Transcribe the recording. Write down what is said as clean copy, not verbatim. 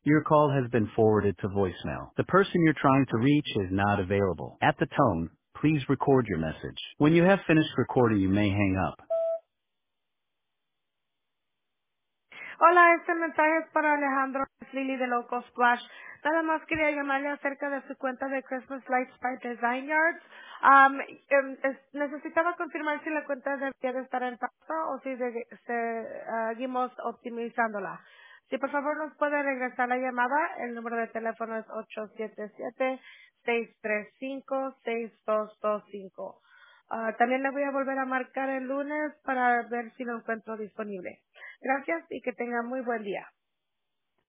Your call has been forwarded to voicemail. The person you're trying to reach is not available. At the tone, please record your message. When you have finished recording, you may hang up. Hola, este mensaje es para Alejandro Lili de Loco Splash. Nada más quería llamarle acerca de su cuenta de Christmas Lights by Design Yards. Necesitaba confirmar si la cuenta debía de estar en pausa o si seguimos optimizándola. Si por favor nos puede regresar la llamada, el número de teléfono es 877-635-6225. También le voy a volver a marcar el lunes para ver si lo encuentro disponible. Gracias y que tenga muy buen día.